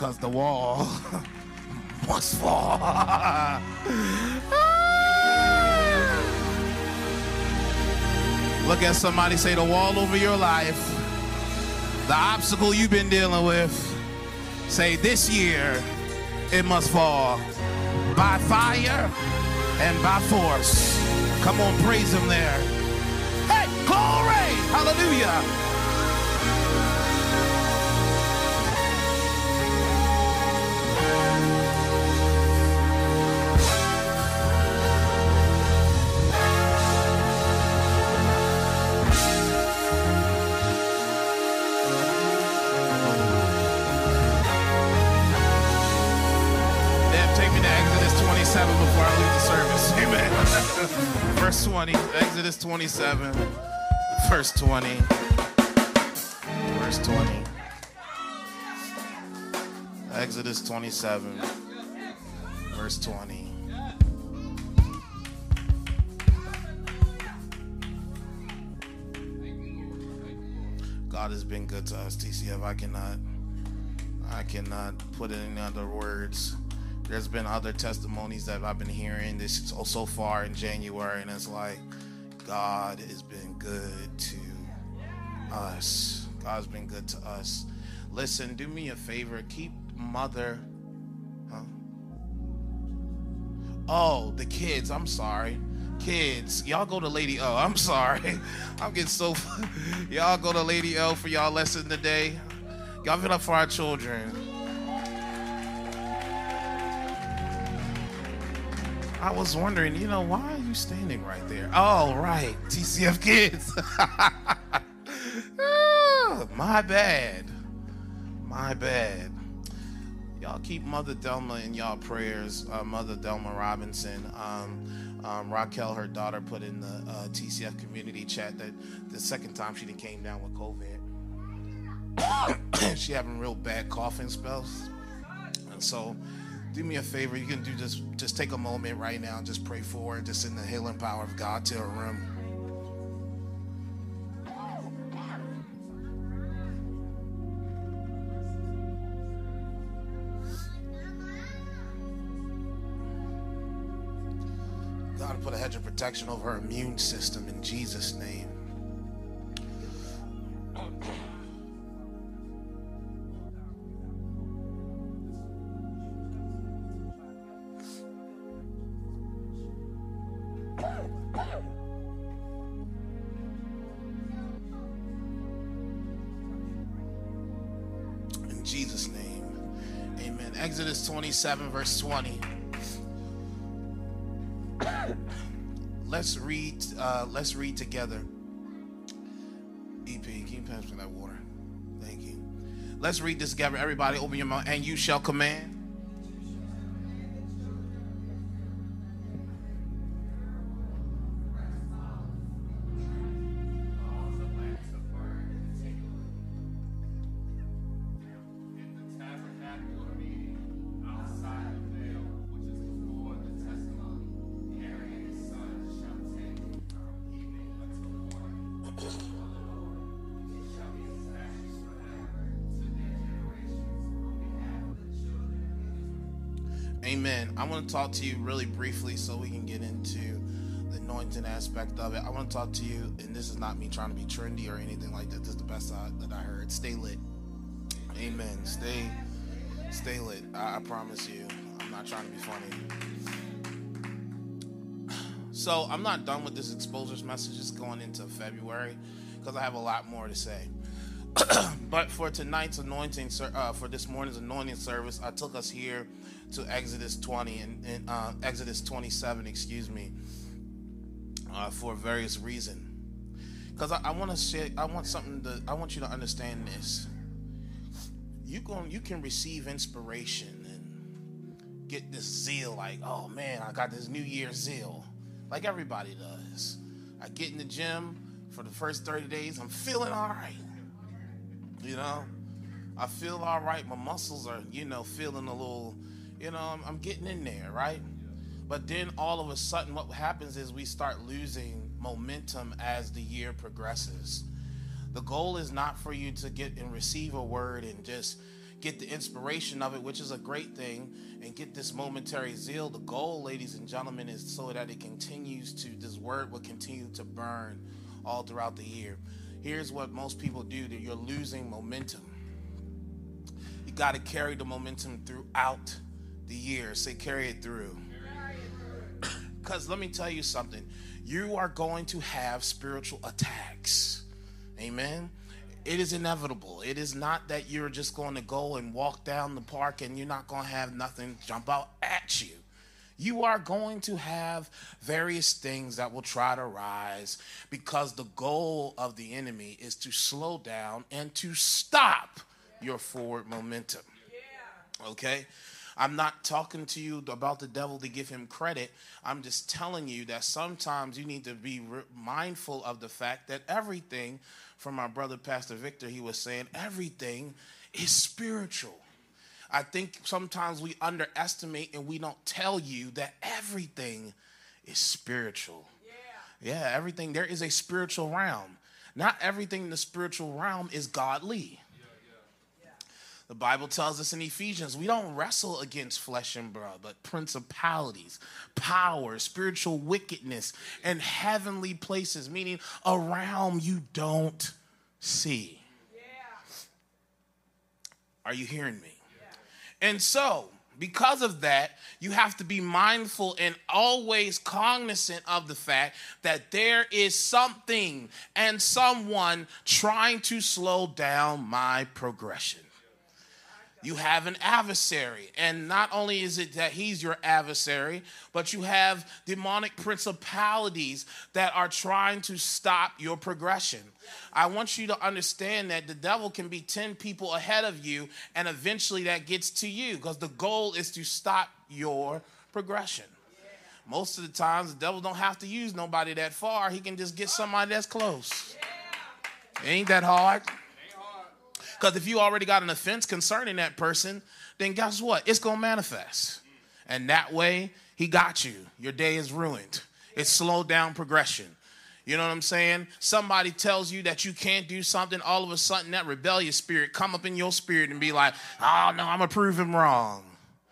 because the wall must fall. Look at somebody, say the wall over your life, the obstacle you've been dealing with, say this year it must fall by fire and by force. Come on, praise him there. Hey, glory, hallelujah. Before I leave the service, amen. Verse 20, Exodus 27, verse 20, verse 20. Exodus 27, verse 20. God has been good to us, TCF. I cannot put it in other words. There's been other testimonies that I've been hearing this so far in January, and it's like God has been good to us. God's been good to us. Listen, do me a favor. Keep mother. Oh, the kids. I'm sorry. Kids, y'all go to Lady O. I'm sorry. I'm getting so. Y'all go to Lady O for y'all lesson today. Y'all give it up for our children. I was wondering, why are you standing right there? Oh, right. TCF kids. My bad. My bad. Y'all keep Mother Delma in y'all prayers. Mother Delma Robinson. Raquel, her daughter, put in the TCF community chat that the second time she came down with COVID. She having real bad coughing spells. And so do me a favor. You can do just take a moment right now and just pray for her, just in the healing power of God to her room. God, put a hedge of protection over her immune system in Jesus' name. In Jesus' name, amen. Exodus 27, verse 20. Let's read together. EP, can you pass me that water? Thank you. Let's read this together. Everybody open your mouth. And you shall command. Amen. I want to talk to you really briefly so we can get into the anointing aspect of it. I want to talk to you, and this is not me trying to be trendy or anything like that. This is the best that I heard. Stay lit. Amen. Stay lit. I promise you. I'm not trying to be funny. So I'm not done with this exposures message. It's going into February because I have a lot more to say. But for tonight's anointing, for this morning's anointing service, I took us here to Exodus 20 and Exodus 27, for various reasons. Because I want to say, I want you to understand this. You can receive inspiration and get this zeal, like, oh man, I got this New Year's zeal, like everybody does. I get in the gym for the first 30 days, I'm feeling all right. I feel all right. My muscles are, feeling a little, I'm getting in there, right? But then all of a sudden what happens is we start losing momentum as the year progresses. The goal is not for you to get and receive a word and just get the inspiration of it, which is a great thing, and get this momentary zeal. The goal, ladies and gentlemen, is so that this word will continue to burn all throughout the year. Here's what most people do: that you're losing momentum. You got to carry the momentum throughout the year. Say, carry it through. Because let me tell you something. You are going to have spiritual attacks. Amen. It is inevitable. It is not that you're just going to go and walk down the park and you're not going to have nothing jump out at you. You are going to have various things that will try to rise, because the goal of the enemy is to slow down and to stop your forward momentum. Okay? I'm not talking to you about the devil to give him credit. I'm just telling you that sometimes you need to be mindful of the fact that everything, from our brother Pastor Victor, he was saying everything is spiritual. I think sometimes we underestimate and we don't tell you that everything is spiritual. Yeah, everything. There is a spiritual realm. Not everything in the spiritual realm is godly. The Bible tells us in Ephesians, we don't wrestle against flesh and blood, but principalities, power, spiritual wickedness, and heavenly places, meaning a realm you don't see. Are you hearing me? And so, because of that, you have to be mindful and always cognizant of the fact that there is something and someone trying to slow down my progression. You have an adversary, and not only is it that he's your adversary, but you have demonic principalities that are trying to stop your progression. I want you to understand that the devil can be 10 people ahead of you, and eventually that gets to you, because the goal is to stop your progression. Most of the times, the devil don't have to use nobody that far. He can just get somebody that's close. Ain't that hard? Because if you already got an offense concerning that person, then guess what? It's going to manifest. And that way, he got you. Your day is ruined. It's slowed down progression. You know what I'm saying? Somebody tells you that you can't do something, all of a sudden that rebellious spirit come up in your spirit and be like, oh, no, I'm going to prove him wrong.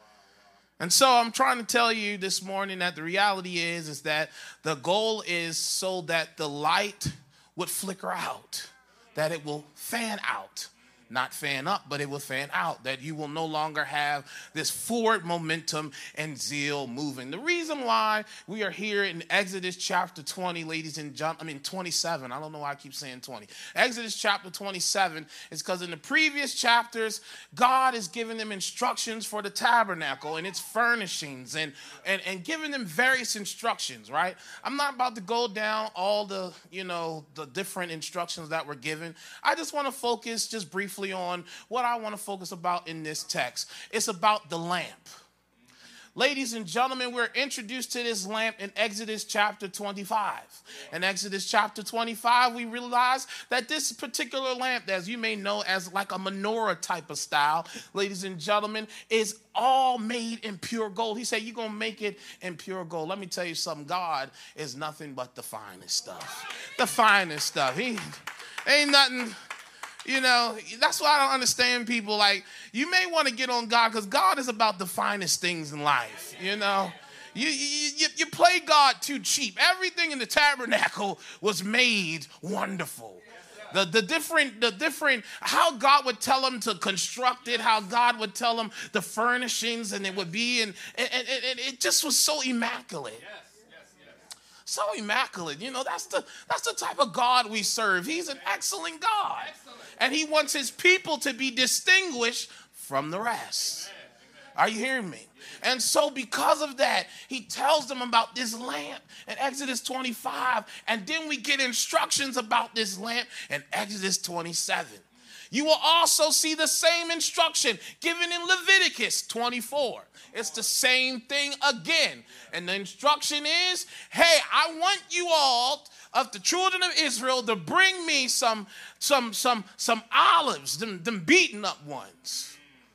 And so I'm trying to tell you this morning that the reality is that the goal is so that the light would flicker out, that it will fan out. Not fan up, but it will fan out, that you will no longer have this forward momentum and zeal moving. The reason why we are here in Exodus chapter 20, ladies and gentlemen, 27. I don't know why I keep saying 20. Exodus chapter 27 is because in the previous chapters, God is giving them instructions for the tabernacle and its furnishings and giving them various instructions, right? I'm not about to go down all the different instructions that were given. I just want to focus just briefly on what I want to focus about in this text. It's about the lamp. Ladies and gentlemen, we're introduced to this lamp in Exodus chapter 25. In Exodus chapter 25, we realize that this particular lamp, as you may know as like a menorah type of style, ladies and gentlemen, is all made in pure gold. He said, you're going to make it in pure gold. Let me tell you something. God is nothing but the finest stuff. The finest stuff. He ain't nothing. You know, that's why I don't understand people. Like, you may want to get on God because God is about the finest things in life, you know. You play God too cheap. Everything in the tabernacle was made wonderful. The different, how God would tell them to construct it, how God would tell them the furnishings, and it would be, and it just was so immaculate. So immaculate. You know, that's the type of God we serve. He's an excellent God. And he wants his people to be distinguished from the rest. Are you hearing me? And so because of that, he tells them about this lamp in Exodus 25. And then we get instructions about this lamp in Exodus 27. You will also see the same instruction given in Leviticus 24. It's the same thing again. And the instruction is, hey, I want you all of the children of Israel to bring me some olives, them beaten up ones.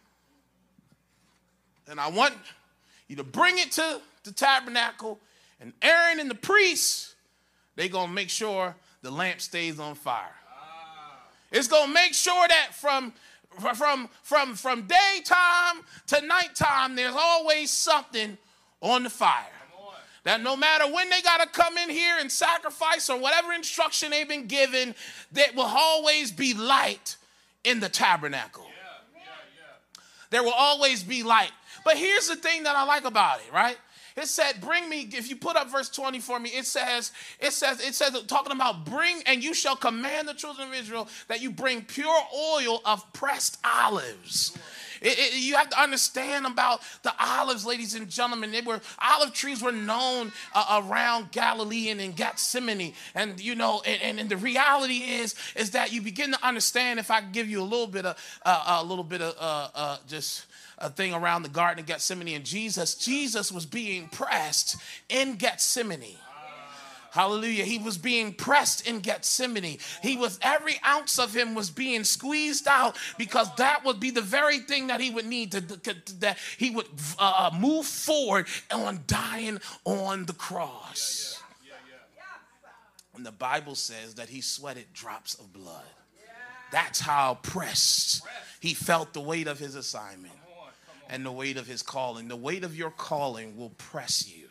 And I want you to bring it to the tabernacle, and Aaron and the priests, they're going to make sure the lamp stays on fire. It's going to make sure that from from daytime to nighttime, there's always something on the fire. That no matter when they got to come in here and sacrifice or whatever instruction they've been given, there will always be light in the tabernacle. There will always be light. But here's the thing that I like about it, right? It said, bring me, if you put up verse 20 for me, it says, talking about bring, and you shall command the children of Israel that you bring pure oil of pressed olives. You have to understand about the olives, ladies and gentlemen. Olive trees were known around Galilee and in Gethsemane. And, you know, and the reality is that you begin to understand, if I give you a little bit of just a thing around the Garden of Gethsemane and Jesus was being pressed in Gethsemane. Hallelujah. He was being pressed in Gethsemane. Every ounce of him was being squeezed out, because that would be the very thing that he would need that he would move forward on dying on the cross. And the Bible says that he sweated drops of blood. That's how pressed he felt the weight of his assignment and the weight of his calling. The weight of your calling will press you.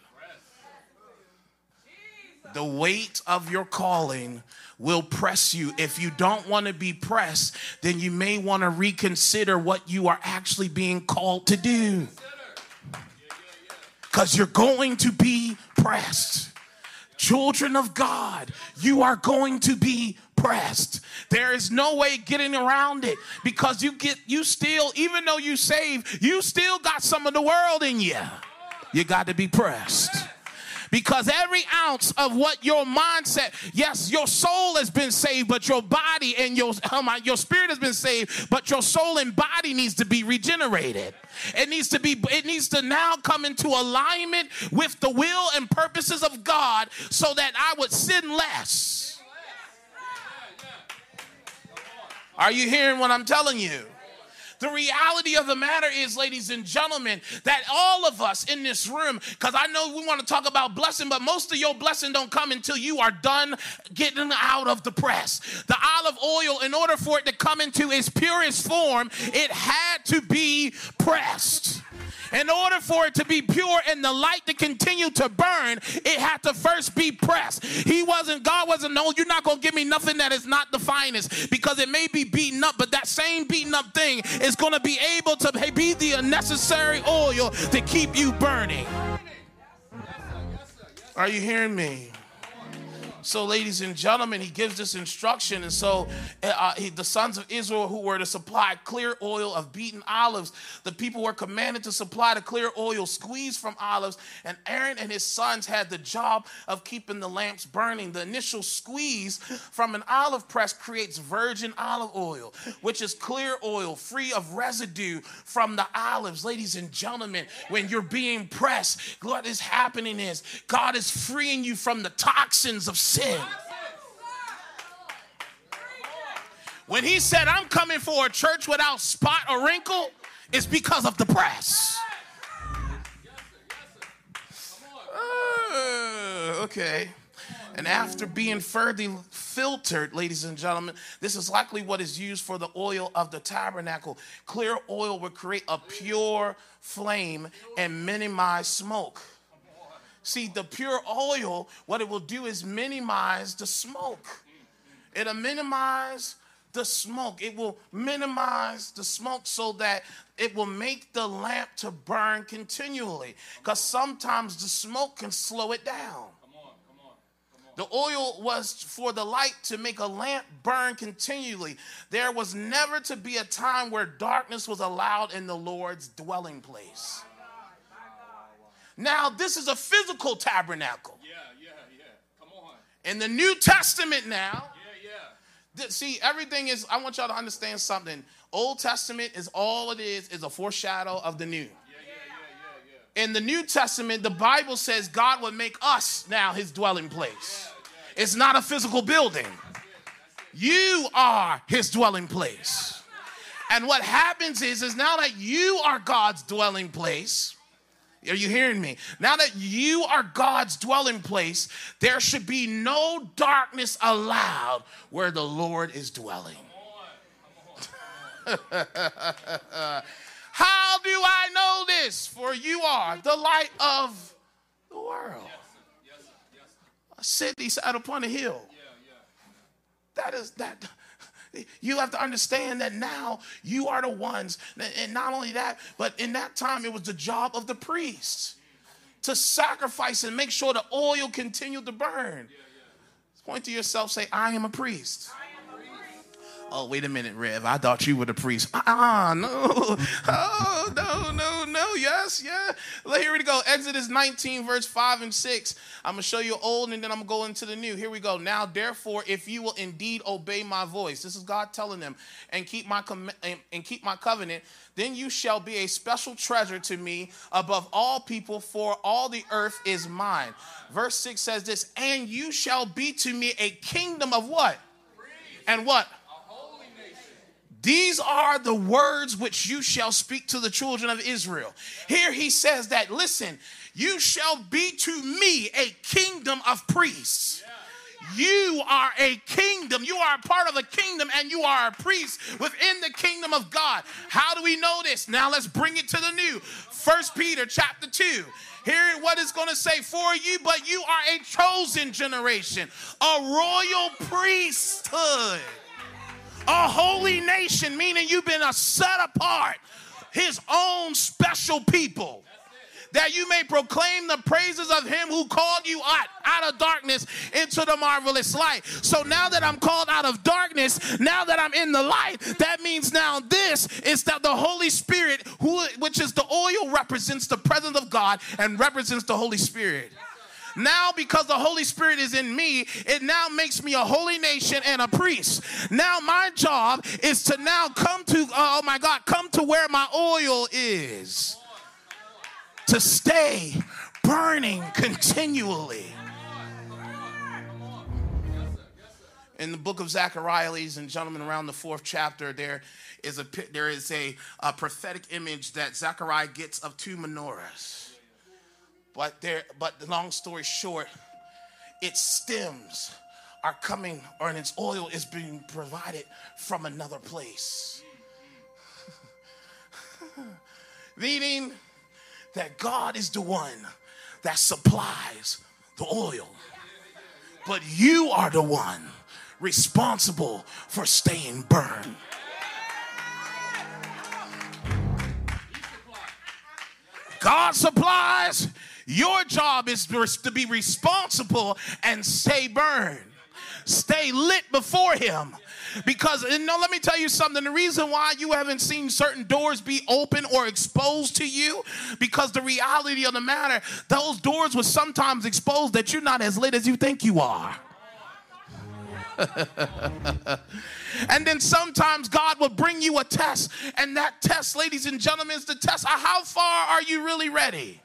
The weight of your calling will press you. If you don't want to be pressed, then you may want to reconsider what you are actually being called to do. Because you're going to be pressed. Children of God, you are going to be pressed. There is no way getting around it, because you still, even though you saved, you still got some of the world in you. You got to be pressed. Because every ounce of what your mindset, yes, your soul has been saved, but your body and your spirit has been saved, but your soul and body needs to be regenerated. It needs to now come into alignment with the will and purposes of God, so that I would sin less. Are you hearing what I'm telling you? The reality of the matter is, ladies and gentlemen, that all of us in this room, because I know we want to talk about blessing, but most of your blessing don't come until you are done getting out of the press. The olive oil, in order for it to come into its purest form, it had to be pressed. In order for it to be pure and the light to continue to burn, it had to first be pressed. God wasn't, no, you're not going to give me nothing that is not the finest, because it may be beaten up, but that same beaten up thing is going to be able to be the necessary oil to keep you burning. Are you hearing me? So, ladies and gentlemen, he gives this instruction. And so the sons of Israel, who were to supply clear oil of beaten olives, the people were commanded to supply the clear oil squeezed from olives. And Aaron and his sons had the job of keeping the lamps burning. The initial squeeze from an olive press creates virgin olive oil, which is clear oil free of residue from the olives. Ladies and gentlemen, when you're being pressed, what is happening is God is freeing you from the toxins of sin. When he said, I'm coming for a church without spot or wrinkle, it's because of the press. Okay. And after being further filtered, ladies and gentlemen, this is likely what is used for the oil of the tabernacle. Clear oil would create a pure flame and minimize smoke. See, the pure oil, what it will do is minimize the smoke. It'll minimize the smoke. It will minimize the smoke so that it will make the lamp to burn continually. Because sometimes the smoke can slow it down. The oil was for the light to make a lamp burn continually. There was never to be a time where darkness was allowed in the Lord's dwelling place. Now, this is a physical tabernacle. Come on. In the New Testament now, see, everything is, I want y'all to understand something. Old Testament is all it is a foreshadow of the new. In the New Testament, the Bible says God would make us now his dwelling place. It's not a physical building. You are his dwelling place. And what happens is now that you are God's dwelling place, are you hearing me? Now that you are God's dwelling place, there should be no darkness allowed where the Lord is dwelling. How do I know this? For you are the light of the world. A city set upon a hill. That is that. You have to understand that now you are the ones, and not only that, but in that time it was the job of the priests to sacrifice and make sure the oil continued to burn. Point to yourself, say, I am a priest. Oh, wait a minute, Rev. I thought you were the priest. No. Oh, no. Yes, yeah. Well, here we go. Exodus 19, verse 5 and 6. I'm going to show you old, and then I'm going to go into the new. Here we go. Now, therefore, if you will indeed obey my voice, this is God telling them, and keep my covenant, then you shall be a special treasure to me above all people, for all the earth is mine. Verse 6 says this, and you shall be to me a kingdom of what? And what? These are the words which you shall speak to the children of Israel. Here he says that, listen, you shall be to me a kingdom of priests. You are a kingdom. You are a part of a kingdom, and you are a priest within the kingdom of God. How do we know this? Now let's bring it to the new. 1 Peter chapter 2. Hear what it's going to say for you, but you are a chosen generation, a royal priesthood. A holy nation, meaning you've been set apart, his own special people, that you may proclaim the praises of him who called you out of darkness into the marvelous light. So now that I'm called out of darkness, now that I'm in the light, that means now this is that the Holy Spirit, which is the oil, represents the presence of God and represents the Holy Spirit. Now, because the Holy Spirit is in me, it now makes me a holy nation and a priest. Now, my job is to now come to where my oil is. To stay burning continually. In the book of Zechariah, ladies and gentlemen, around the 4th chapter, there is a prophetic image that Zechariah gets of 2 menorahs. But long story short, its stems are coming, and its oil is being provided from another place. Meaning that God is the one that supplies the oil. But you are the one responsible for staying burned. God supplies. Your job is to be responsible and stay burned. Stay lit before him. Because, let me tell you something. The reason why you haven't seen certain doors be open or exposed to you, because the reality of the matter, those doors were sometimes exposed that you're not as lit as you think you are. And then sometimes God will bring you a test, and that test, ladies and gentlemen, is the test of how far are you really ready?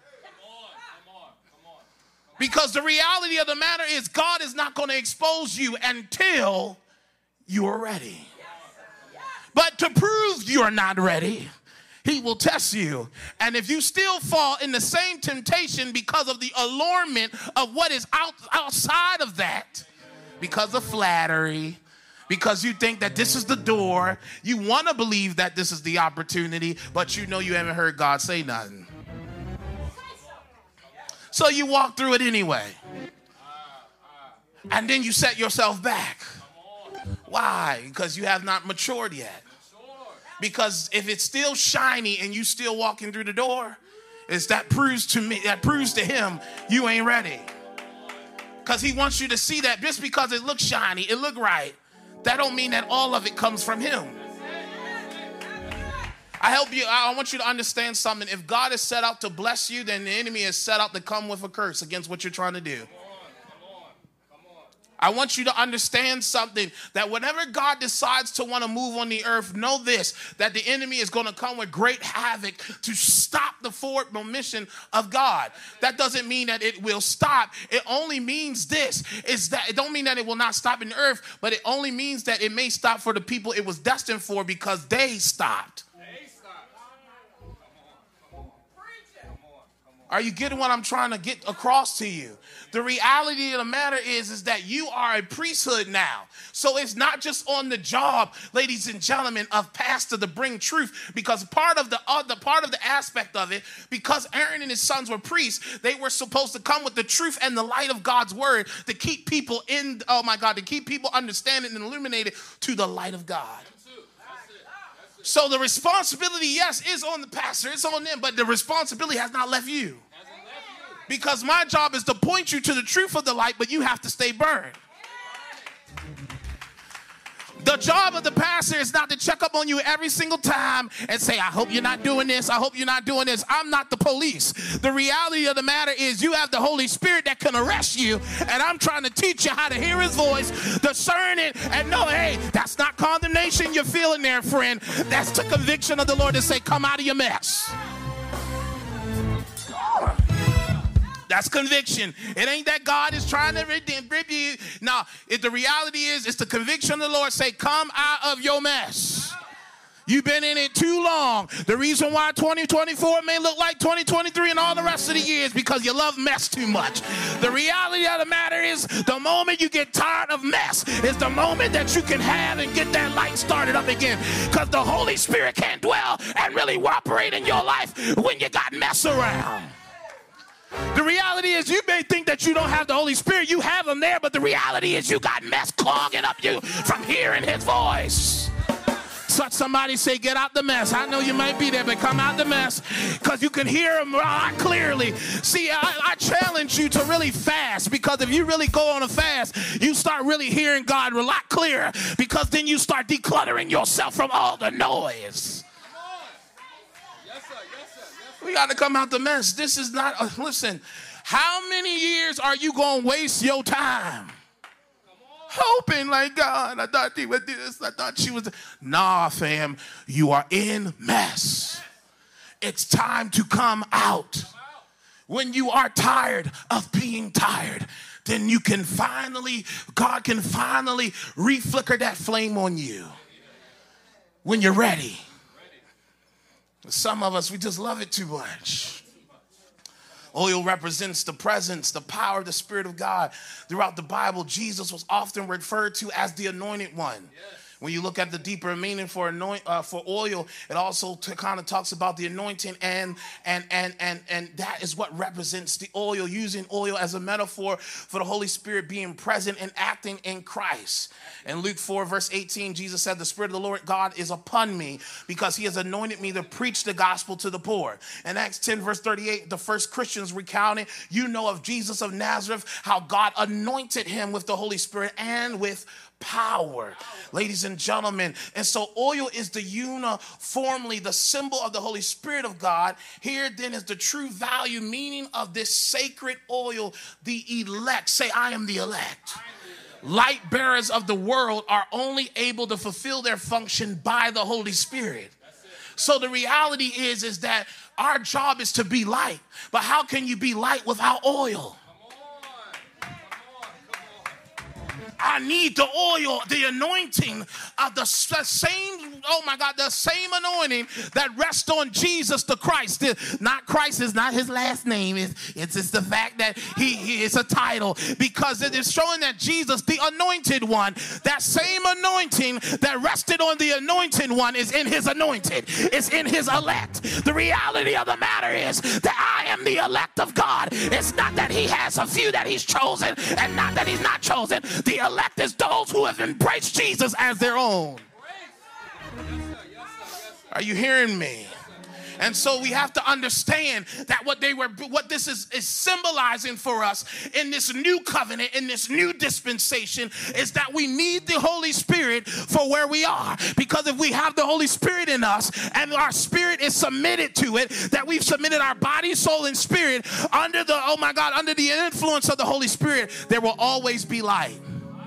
Because the reality of the matter is God is not going to expose you until you are ready. But to prove you are not ready, he will test you. And if you still fall in the same temptation because of the allurement of what is outside of that, because of flattery, because you think that this is the door, you want to believe that this is the opportunity, but you know you haven't heard God say nothing. So you walk through it anyway. And then you set yourself back. Why? Because you have not matured yet. Because if it's still shiny and you still walking through the door, that proves to him you ain't ready. Because he wants you to see that just because it looks shiny, it look right, that don't mean that all of it comes from him. I want you to understand something. If God is set out to bless you, then the enemy is set out to come with a curse against what you're trying to do. I want you to understand something, that whenever God decides to want to move on the earth, know this, that the enemy is going to come with great havoc to stop the forward momentum of God. That doesn't mean that it will stop. It only means this, is that it don't mean that it will not stop in the earth, but it only means that it may stop for the people it was destined for because they stopped. Are you getting what I'm trying to get across to you? The reality of the matter is that you are a priesthood now. So it's not just on the job, ladies and gentlemen, of pastor to bring truth, because part of the aspect of it, because Aaron and his sons were priests, they were supposed to come with the truth and the light of God's word to keep people to keep people understanding and illuminated to the light of God. So the responsibility, yes, is on the pastor. It's on them, but the responsibility has not left you. Because my job is to point you to the truth of the light, but you have to stay burned. The job of the pastor is not to check up on you every single time and say, I hope you're not doing this. I hope you're not doing this. I'm not the police. The reality of the matter is you have the Holy Spirit that can arrest you, and I'm trying to teach you how to hear his voice, discern it, and know, hey, that's not condemnation you're feeling there, friend. That's the conviction of the Lord to say, come out of your mess. That's conviction. It ain't that God is trying to redeem you. No, the reality is, it's the conviction of the Lord say, come out of your mess. You've been in it too long. The reason why 2024 may look like 2023 and all the rest of the years because you love mess too much. The reality of the matter is the moment you get tired of mess is the moment that you can have and get that light started up again, because the Holy Spirit can't dwell and really operate in your life when you got mess around. The reality is you may think that you don't have the Holy Spirit. You have him there, but the reality is you got mess clogging up you from hearing his voice. Touch somebody, say, get out the mess. I know you might be there, but come out the mess, because you can hear him clearly. See, I challenge you to really fast, because if you really go on a fast, you start really hearing God a lot clearer, because then you start decluttering yourself from all the noise. We got to come out the mess. This is not, listen, how many years are you going to waste your time hoping like, God, I thought he would do this, I thought she was, nah, fam, you are in mess. It's time to come out. When you are tired of being tired, then you can finally, God can finally re-flicker that flame on you when you're ready. Some of us, we just love it too much. Oil represents the presence, the power of the Spirit of God. Throughout the Bible, Jesus was often referred to as the anointed one. Yes. When you look at the deeper meaning for oil, it also kind of talks about the anointing, and that is what represents the oil, using oil as a metaphor for the Holy Spirit being present and acting in Christ. In Luke 4, verse 18, Jesus said, the Spirit of the Lord God is upon me, because he has anointed me to preach the gospel to the poor. In Acts 10, verse 38, the first Christians recounted, of Jesus of Nazareth, how God anointed him with the Holy Spirit and with power, ladies and gentlemen. And so oil is the uniformly the symbol of the Holy Spirit of God. Here then is the true value, meaning of this sacred oil, the elect. Say, I am the elect. Light bearers of the world are only able to fulfill their function by the Holy Spirit. So the reality is that our job is to be light. But how can you be light without oil? I need the oil, the anointing of the same, the same anointing that rests on Jesus the Christ. Not Christ is not his last name. It's just the fact that he is a title, because it is showing that Jesus, the anointed one, that same anointing that rested on the anointed one is in his anointed. It's in his elect. The reality of the matter is that I am the elect of God. It's not that he has a few that he's chosen and not that he's not chosen. The elect is those who have embraced Jesus as their own. Are you hearing me? And so we have to understand that what this is symbolizing for us in this new covenant, in this new dispensation, is that we need the Holy Spirit for where we are. Because if we have the Holy Spirit in us and our spirit is submitted to it, that we've submitted our body, soul, and spirit under the influence of the Holy Spirit, there will always be light.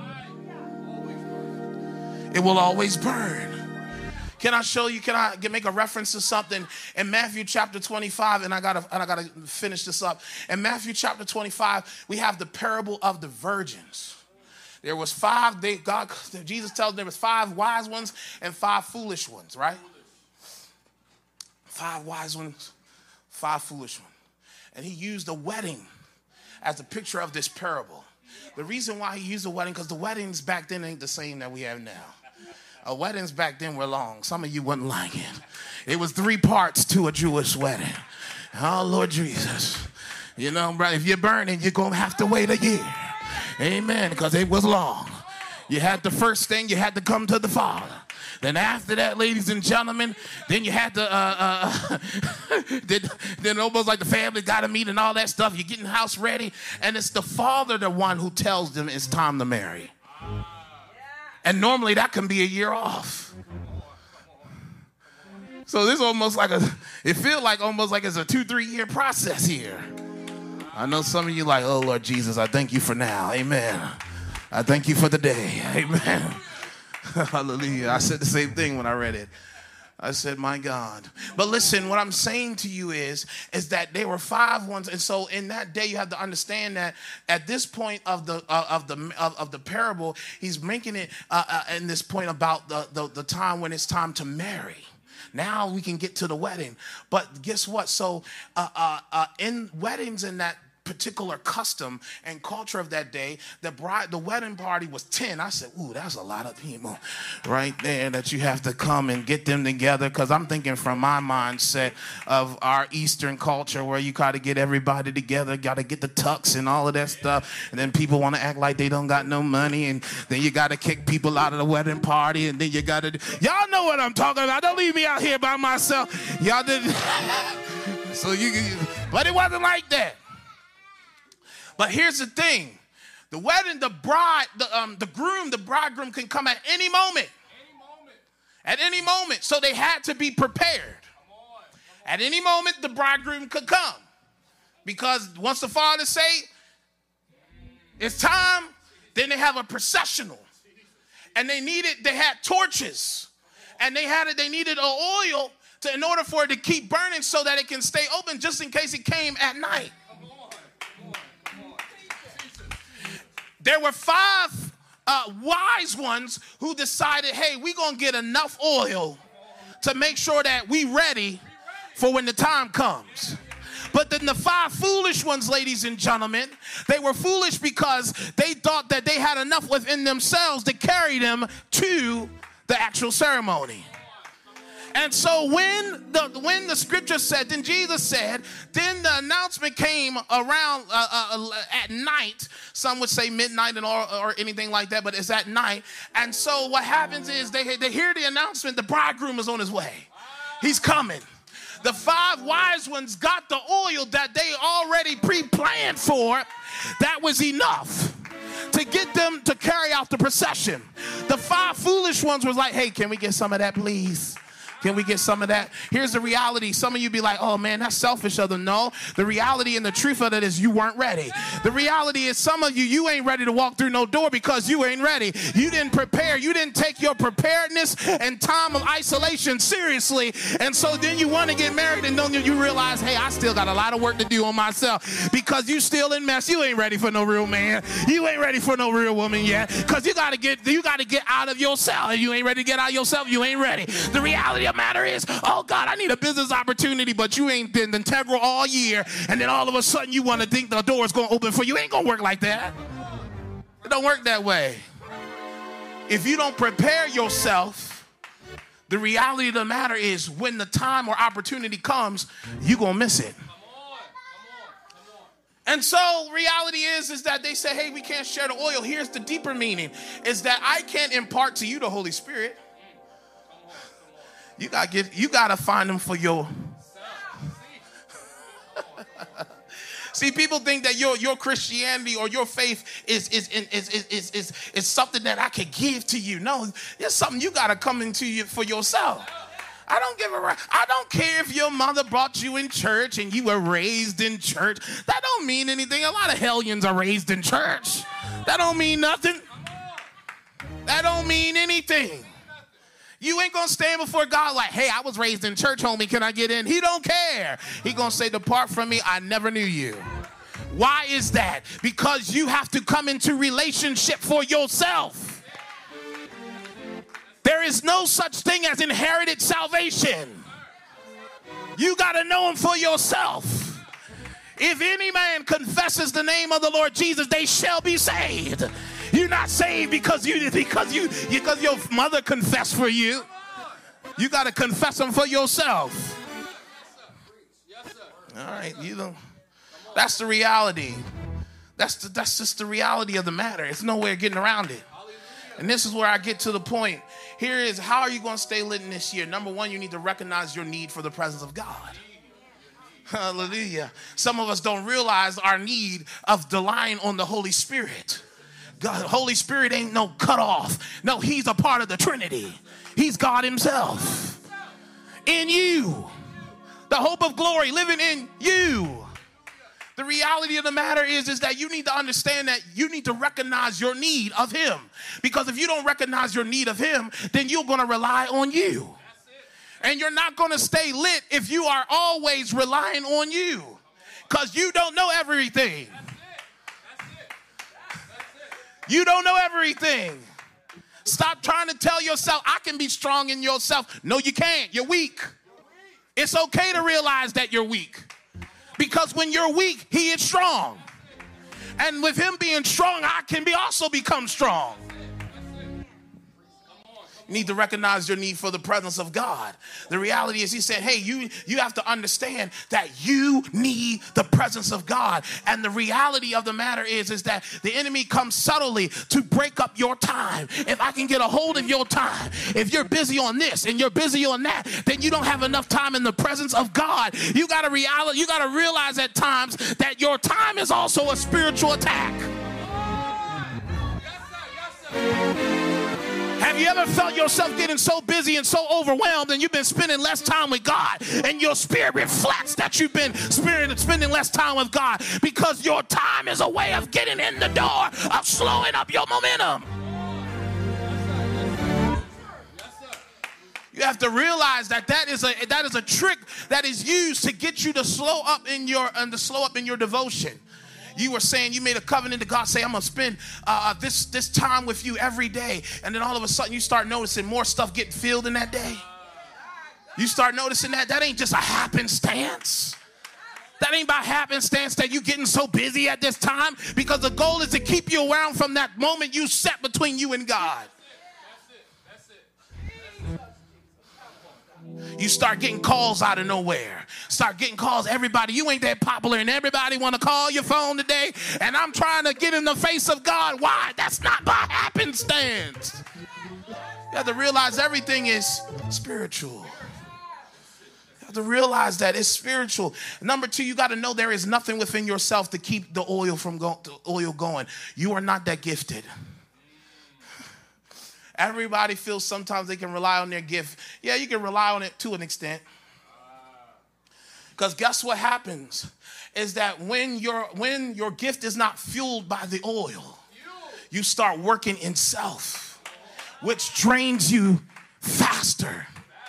It will always burn. Can I show you, can I make a reference to something in Matthew chapter 25, and I gotta finish this up. In Matthew chapter 25, we have the parable of the virgins. There was Jesus tells them there was 5 wise ones and 5 foolish ones, right? 5 wise ones, 5 foolish ones. And he used a wedding as a picture of this parable. The reason why he used a wedding, because the weddings back then ain't the same that we have now. Weddings back then were long. Some of you wouldn't like it. It was 3 parts to a Jewish wedding. Oh, Lord Jesus. You know, brother, if you're burning, you're going to have to wait a year. Amen, because it was long. You had the first thing, you had to come to the Father. Then after that, ladies and gentlemen, then you had to, then almost like the family got to meet and all that stuff. You're getting the house ready. And it's the father, the one who tells them it's time to marry. And normally that can be a year off. So this is almost like it feels like almost like it's a 2-3 year process here. I know some of you like, oh, Lord Jesus, I thank you for now. Amen. I thank you for the day. Amen. Hallelujah. I said the same thing when I read it. I said, my God. But listen, what I'm saying to you is that there were 5 ones. And so in that day, you have to understand that at this point of the parable, he's making it in this point about the time when it's time to marry. Now we can get to the wedding. But guess what? So in weddings in that particular custom and culture of that day, the wedding party was 10. I said, ooh, that's a lot of people right there that you have to come and get them together, because I'm thinking from my mindset of our Eastern culture where you got to get everybody together, got to get the tux and all of that stuff, and then people want to act like they don't got no money, and then you got to kick people out of the wedding party, and then you got to, y'all know what I'm talking about. Don't leave me out here by myself. Y'all did. So but it wasn't like that. But here's the thing. The wedding, the bride, the groom, the bridegroom can come at any moment. At any moment. So they had to be prepared. At any moment, the bridegroom could come. Because once the father say, it's time, then they have a processional. And they had torches. And they needed an oil in order for it to keep burning so that it can stay open just in case it came at night. There were 5 wise ones who decided, hey, we're going to get enough oil to make sure that we ready for when the time comes. But then the 5 foolish ones, ladies and gentlemen, they were foolish because they thought that they had enough within themselves to carry them to the actual ceremony. And so when the scripture said, then Jesus said, then the announcement came around at night. Some would say midnight or anything like that, but it's at night. And so what happens is they hear the announcement, the bridegroom is on his way. He's coming. The 5 wise ones got the oil that they already pre-planned for. That was enough to get them to carry out the procession. The 5 foolish ones was like, hey, can we get some of that, please? Can we get some of that? Here's the reality. Some of you be like, oh, man, that's selfish of them. No, the reality and the truth of it is you weren't ready. The reality is some of you ain't ready to walk through no door because you ain't ready. You didn't prepare. You didn't take your preparedness and time of isolation seriously. And so then you want to get married and then you realize, hey, I still got a lot of work to do on myself because you still in mess. You ain't ready for no real man. You ain't ready for no real woman yet because you got to get out of yourself. If you ain't ready to get out of yourself, you ain't ready. The reality of the matter is, oh God, I need a business opportunity, but you ain't been integral all year, and then all of a sudden you want to think the door is going to open for you. It ain't going to work like that. It don't work that way. If you don't prepare yourself, the reality of the matter is when the time or opportunity comes, you're going to miss it. And so reality is that they say, hey, we can't share the oil. Here's the deeper meaning, is that I can't impart to you the Holy Spirit. You gotta find them for your. See, people think that your Christianity or your faith is something that I could give to you. No, it's something you gotta come into for yourself. I don't care if your mother brought you in church and you were raised in church. That don't mean anything. A lot of hellions are raised in church. That don't mean nothing. That don't mean anything. You ain't going to stand before God like, hey, I was raised in church, homie. Can I get in? He don't care. He going to say, depart from me. I never knew you. Why is that? Because you have to come into relationship for yourself. There is no such thing as inherited salvation. You got to know him for yourself. If any man confesses the name of the Lord Jesus, they shall be saved. You're not saved because your mother confessed for you. You got to confess them for yourself. All right, that's the reality. That's just the reality of the matter. It's nowhere getting around it. And this is where I get to the point. Here is, how are you going to stay lit in this year? Number one, you need to recognize your need for the presence of God. Hallelujah. Some of us don't realize our need of relying on the Holy Spirit. God, Holy Spirit ain't no cutoff. No, he's a part of the Trinity. He's God himself. In you. The hope of glory living in you. The reality of the matter is that you need to understand that you need to recognize your need of him. Because if you don't recognize your need of him, then you're going to rely on you. And you're not going to stay lit if you are always relying on you. Because you don't know everything. You don't know everything. Stop trying to tell yourself, I can be strong in yourself. No, you can't. You're weak. It's okay to realize that you're weak. Because when you're weak, he is strong. And with him being strong, I can also become strong. You need to recognize your need for the presence of God. The reality is, he said, hey, you have to understand that you need the presence of God. And the reality of the matter is that the enemy comes subtly to break up your time. If I can get a hold of your time, if you're busy on this and you're busy on that, then you don't have enough time in the presence of God. You got to realize at times that your time is also a spiritual attack. Have you ever felt yourself getting so busy and so overwhelmed and you've been spending less time with God, and your spirit reflects that you've been spending less time with God because your time is a way of getting in the door, of slowing up your momentum? You have to realize that is a trick that is used to get you to slow up in your devotion. You were saying you made a covenant to God, say, I'm going to spend this time with you every day. And then all of a sudden you start noticing more stuff getting filled in that day. You start noticing that ain't just a happenstance. That ain't by happenstance that you getting so busy at this time, because the goal is to keep you around from that moment you set between you and God. You start getting calls out of nowhere. Start getting calls. Everybody, you ain't that popular, and everybody want to call your phone today. And I'm trying to get in the face of God. Why? That's not by happenstance. You have to realize everything is spiritual. You have to realize that it's spiritual. Number two, you got to know there is nothing within yourself to keep the oil going. You are not that gifted. Everybody feels sometimes they can rely on their gift. Yeah, you can rely on it to an extent. Because guess what happens is that when your gift is not fueled by the oil, you start working in self, which drains you faster,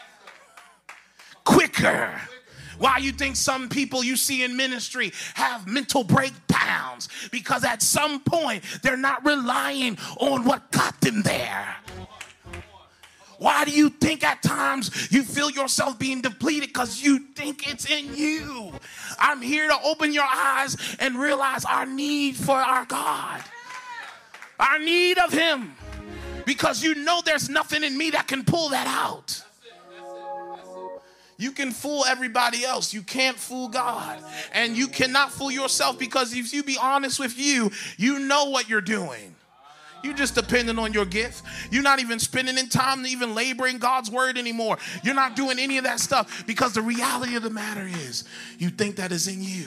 quicker. Why you think some people you see in ministry have mental breakdowns? Because at some point they're not relying on what got them there. Why do you think at times you feel yourself being depleted? Because you think it's in you. I'm here to open your eyes and realize our need for our God. Our need of him. Because you know there's nothing in me that can pull that out. You can fool everybody else. You can't fool God. And you cannot fool yourself, because if you be honest with you, you know what you're doing. You're just depending on your gift. You're not even spending in time to even laboring God's word anymore. You're not doing any of that stuff, because the reality of the matter is you think that is in you.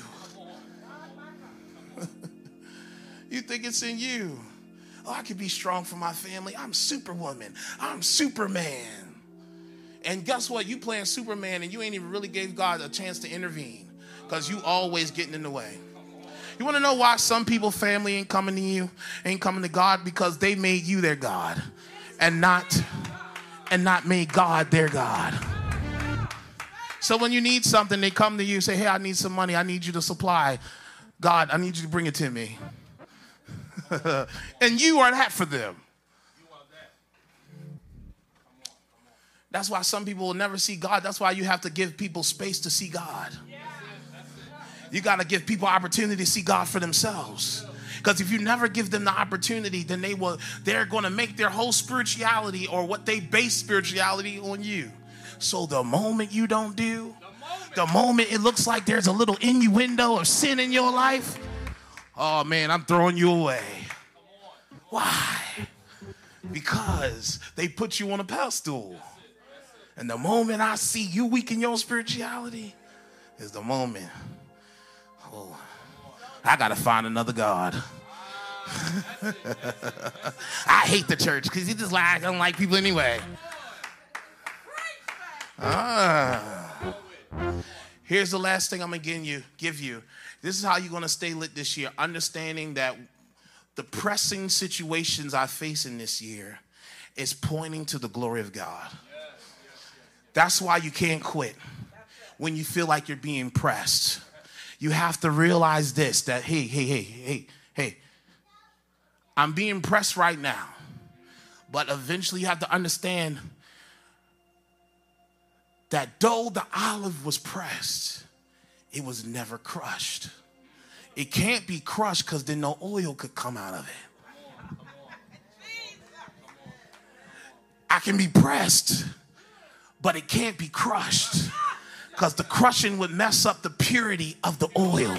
You think it's in you. Oh, I could be strong for my family. I'm Superwoman. I'm Superman. And guess what? You playing Superman and you ain't even really gave God a chance to intervene, because you always getting in the way. You want to know why some people family ain't coming to you, ain't coming to God? Because they made you their God and not made God their God. So when you need something, they come to you, say, hey, I need some money. I need you to supply. God, I need you to bring it to me. And you are that for them. That's why some people will never see God. That's why you have to give people space to see God. You got to give people opportunity to see God for themselves. Because if you never give them the opportunity, then they're going to make their whole spirituality or what they base spirituality on you. So the moment you don't do, the moment it looks like there's a little innuendo of sin in your life, oh man, I'm throwing you away. Why? Because they put you on a pedestal. And the moment I see you weak in your spirituality is the moment, oh, I got to find another God. I hate the church because he just like, I don't like people anyway. Here's the last thing I'm going to give you. This is how you're going to stay lit this year. Understanding that the pressing situations I face in this year is pointing to the glory of God. That's why you can't quit when you feel like you're being pressed. You have to realize this, that hey, I'm being pressed right now. But eventually you have to understand that though the olive was pressed, it was never crushed. It can't be crushed because then no oil could come out of it. I can be pressed, but it can't be crushed because the crushing would mess up the purity of the oil.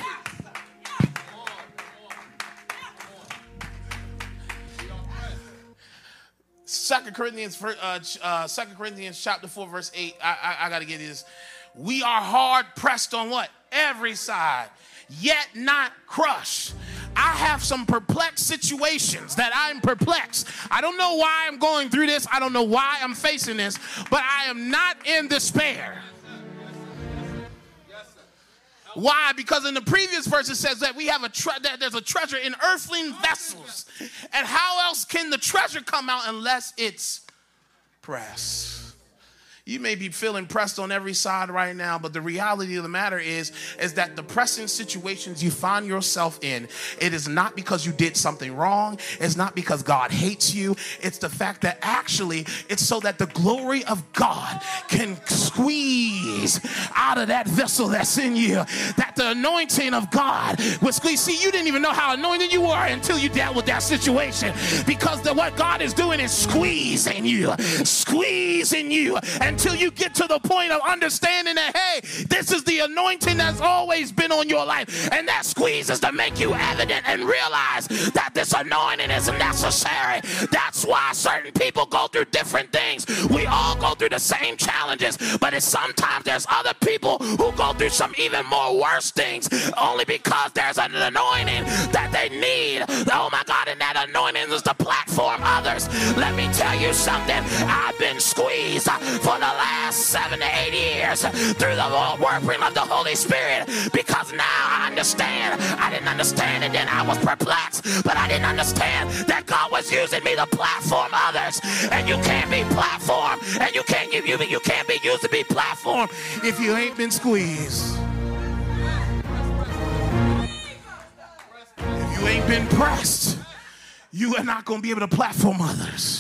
2 Corinthians chapter 4, verse 8. I got to get this. We are hard pressed on what? Every side, yet not crushed. I have some perplexed situations that I'm perplexed. I don't know why I'm going through this. I don't know why I'm facing this, but I am not in despair. Why? Because in the previous verse it says that we have that there's a treasure in earthly vessels. And how else can the treasure come out unless it's pressed? You may be feeling pressed on every side right now, but the reality of the matter is that the pressing situations you find yourself in, it is not because you did something wrong. It's not because God hates you. It's the fact that actually it's so that the glory of God can squeeze out of that vessel that's in you, that the anointing of God will squeeze. See, you didn't even know how anointed you were until you dealt with that situation, because what God is doing is squeezing you until you get to the point of understanding that, hey, this is the anointing that's always been on your life. And that squeezes to make you evident and realize that this anointing is necessary. That's why certain people go through different things. We all go through the same challenges, but sometimes there's other people who go through some even more worse things only because there's an anointing that they need. Oh my God, and that anointing is to platform others. Let me tell you something. I've been squeezed for the last 7 to 8 years through the working of the Holy Spirit, because now I understand. I didn't understand it then. I was perplexed, but I didn't understand that God was using me to platform others. And you can't be platformed, and you can't be used to be platformed if you ain't been squeezed. If you ain't been pressed, you are not going to be able to platform others.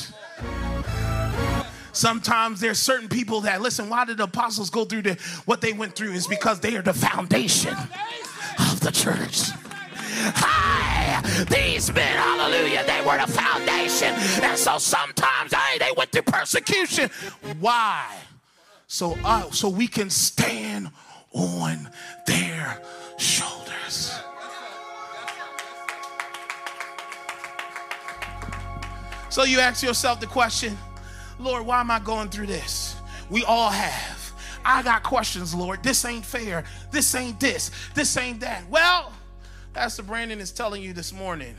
Sometimes there's certain people that, listen, why did the apostles go through what they went through? Is because they are the foundation of the church. Hi, these men, hallelujah, they were the foundation. And so sometimes, they went through persecution. Why? So we can stand on their shoulders. So you ask yourself the question, Lord, why am I going through this? We all have. I got questions, Lord. This ain't fair. This ain't this. This ain't that. Well, Pastor Brandon is telling you this morning,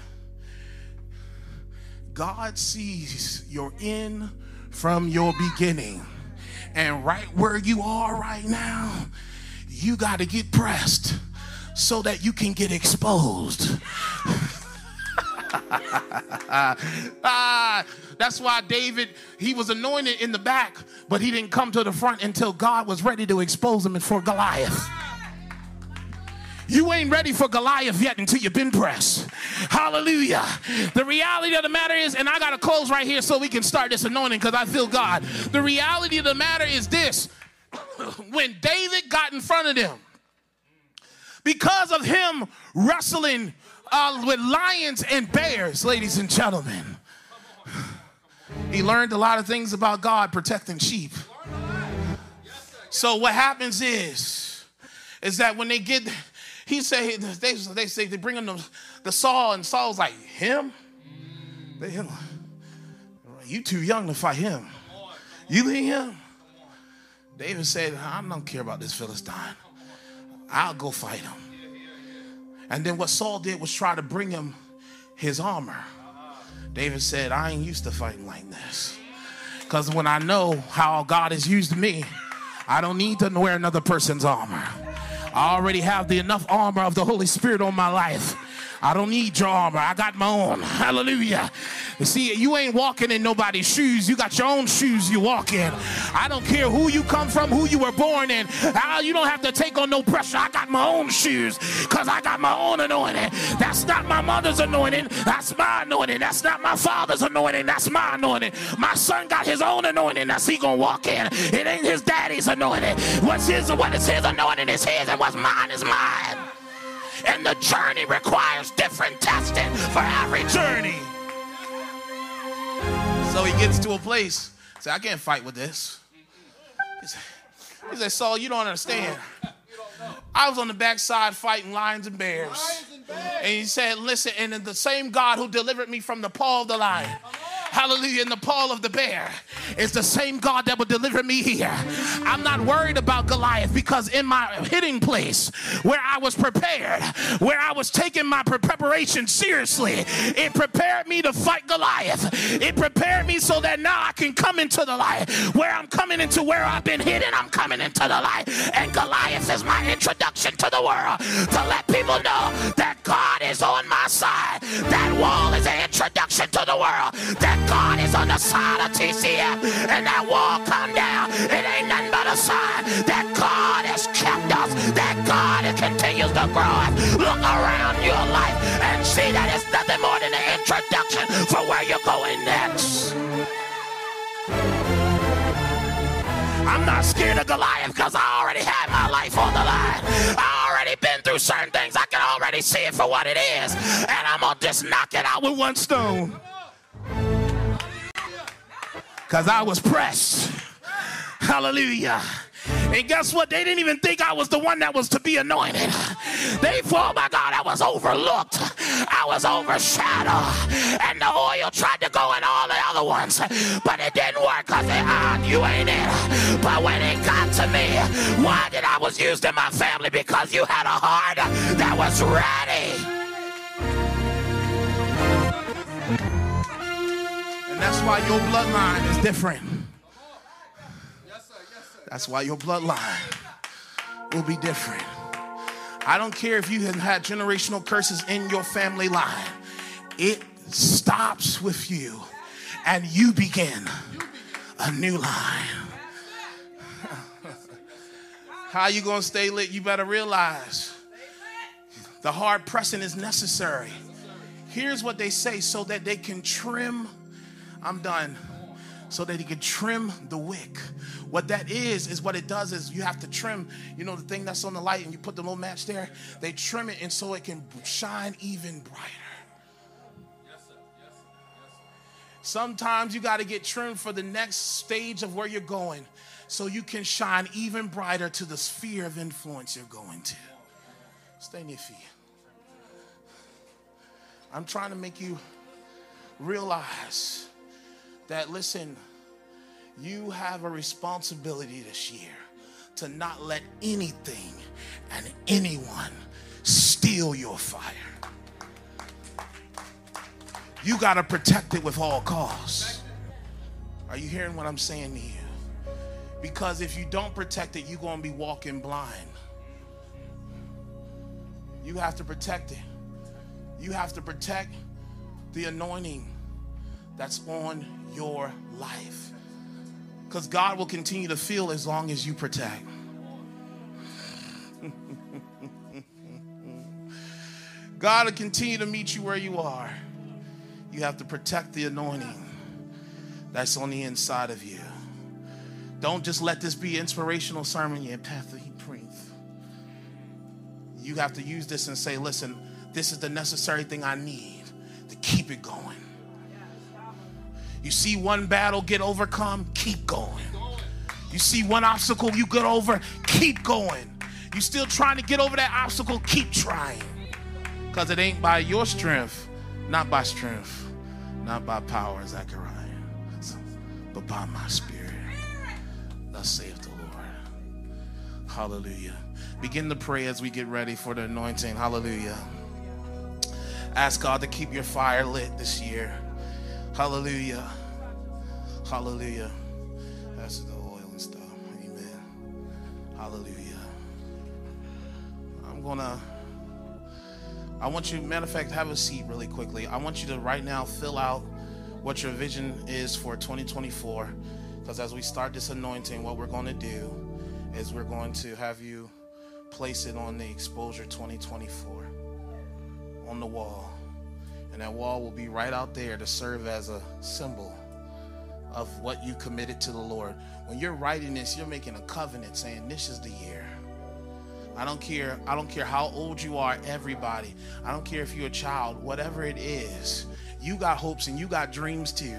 God sees your end from your beginning. And right where you are right now, you got to get pressed so that you can get exposed. That's why David, he was anointed in the back, but he didn't come to the front until God was ready to expose him for Goliath. You ain't ready for Goliath yet until you've been pressed. Hallelujah. The reality of the matter is, and I got to close right here so we can start this anointing because I feel God. The reality of the matter is this. When David got in front of them, because of him wrestling with lions and bears, ladies and gentlemen. He learned a lot of things about God protecting sheep. So what happens is that when they get, he say they bring him the Saul, and Saul's like, him? You too young to fight him. You leave him? David said, I don't care about this Philistine. I'll go fight him. And then what Saul did was try to bring him his armor. David said, I ain't used to fighting like this. Because when I know how God has used me, I don't need to wear another person's armor. I already have enough armor of the Holy Spirit on my life. I don't need your armor. I got my own. Hallelujah. You see, you ain't walking in nobody's shoes. You got your own shoes you walk in. I don't care who you come from, who you were born in. You don't have to take on no pressure. I got my own shoes because I got my own anointing. That's not my mother's anointing. That's my anointing. That's not my father's anointing. That's my anointing. My son got his own anointing. That's he gonna walk in. It ain't his daddy's anointing. What is his anointing is his, and what's mine is mine. And the journey requires different testing for every journey. So he gets to a place, say, I can't fight with this. He said, Saul, you don't understand. I was on the backside fighting lions and bears. And he said, listen, and the same God who delivered me from the paw of the lion, hallelujah, in the paw of the bear, is the same God that will deliver me here. I'm not worried about Goliath, because in my hiding place where I was prepared, where I was taking my preparation seriously, it prepared me to fight Goliath. It prepared me so that now I can come into the light. Where I'm coming into where I've been hidden, I'm coming into the light. And Goliath is my introduction to the world, to let people know that God is on my side. That wall is an introduction to the world, that God is on the side of TCF, and that wall come down. It ain't nothing but a sign that God has kept us, that God continues to grow us. Look around your life and see that it's nothing more than an introduction for where you're going next. I'm not scared of Goliath because I already had my life on the line. I already been through certain things. I can already see it for what it is, and I'm gonna just knock it out with one stone. Because I was pressed. Hallelujah. And guess what? They didn't even think I was the one that was to be anointed. They thought, oh my God, I was overlooked. I was overshadowed. And the oil tried to go in all the other ones. But it didn't work because you ain't it. But when it got to me, why did I was used in my family? Because you had a heart that was ready. And that's why your bloodline is different. That's why your bloodline will be different. I don't care if you have had generational curses in your family line. It stops with you, and you begin a new line. How you going to stay lit? You better realize the hard pressing is necessary. Here's what they say, so that they can trim. I'm done. So that he can trim the wick. What that is what it does is you have to trim, you know, the thing that's on the light, and you put the little match there. They trim it, and so it can shine even brighter. Yes, sir. Yes, sir. Yes, sir. Sometimes you got to get trimmed for the next stage of where you're going, so you can shine even brighter to the sphere of influence you're going to. Stay on your feet. I'm trying to make you realize that, listen, you have a responsibility this year to not let anything and anyone steal your fire. You got to protect it with all costs. Are you hearing what I'm saying to you? Because if you don't protect it, you're going to be walking blind. You have to protect it. You have to protect the anointing that's on your life. Because God will continue to feel as long as you protect. God will continue to meet you where you are. You have to protect the anointing that's on the inside of you. Don't just let this be an inspirational sermon. Yeah, Pastor, he preached. you have to use this and say, listen, this is the necessary thing I need to keep it going. You see one battle get overcome, keep going. You see one obstacle you get over, keep going. You still trying to get over that obstacle, keep trying. Because it ain't by your strength, not by strength, not by power, Zechariah, but by my spirit. Thus saith the Lord. Hallelujah. Begin to pray as we get ready for the anointing. Hallelujah. Ask God to keep your fire lit this year. Hallelujah. Hallelujah. That's the oil and stuff. Amen. Hallelujah. I want you, matter of fact, have a seat really quickly. I want you to right now fill out what your vision is for 2024. Because as we start this anointing, what we're going to do is we're going to have you place it on the Exposure 2024 on the wall. And that wall will be right out there to serve as a symbol of what you committed to the Lord. When you're writing this, you're making a covenant saying, this is the year. I don't care how old you are, everybody. I don't care if you're a child, whatever it is. You got hopes and you got dreams too.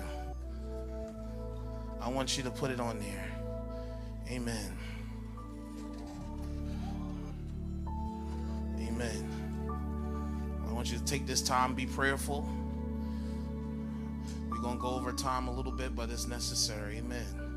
I want you to put it on there. Amen. Amen. I want you to take this time, be prayerful. We're going to go over time a little bit, but it's necessary. Amen.